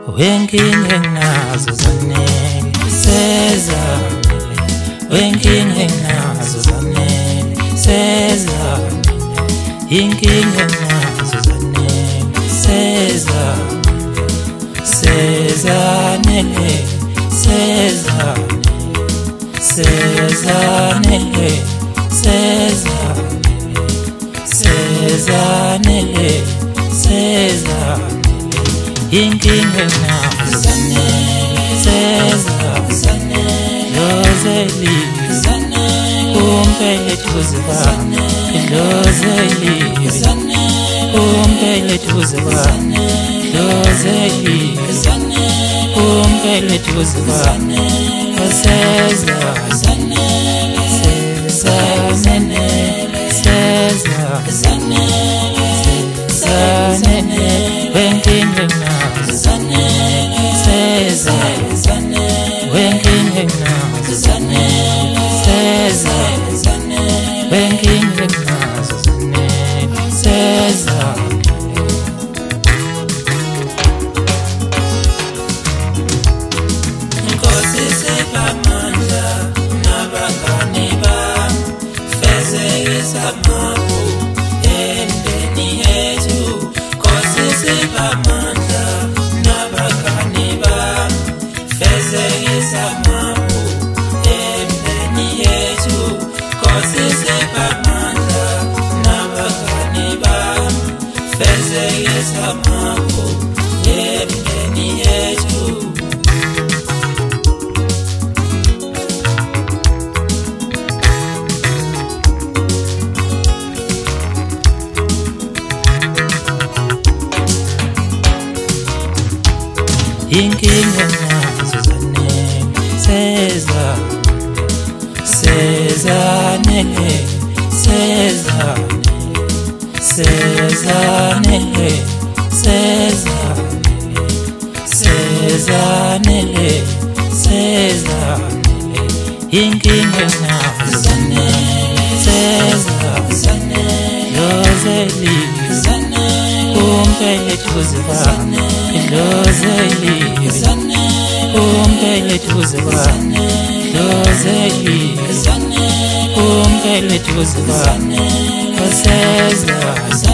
wenkinga enginazo zanele sezanele, wenkinga enginazo zanele sezanele, inkinga enginazo zanele sezanele, sezanele, sezanele, sezanele, sezanele, sezanele, inkinga enginazo zanele sezanele, lozeli umpele tuzibane, lozeli umpele tuzibane, lozeli umpele tuzibane, sezanele, sezanele, sezanele, sezanele, wenkinga enginazo zanele sezanele, wenkinga enginazo zanele sezanele, wenkinga enginazo zanele sezanele. Nkosi sepamandla nabangani bami, fezekisa amaphupho emndeni yethu. Nkosi sepamandla nabangani bami, fezekisa amaphupho emndeni yethu. Nkosi sepamandla nabangani bami, fezekisa amaphupho emndeni yethu. Inkinga enginazo zanele sezanele, sezanele, sezanele, sezanele, sezanele, sezanele, inkinga enginazo zanele sezanele, lozeli umpele tuzibane, lozeli umpele tuzibane, lozeli umpele tuzibane, sezanele.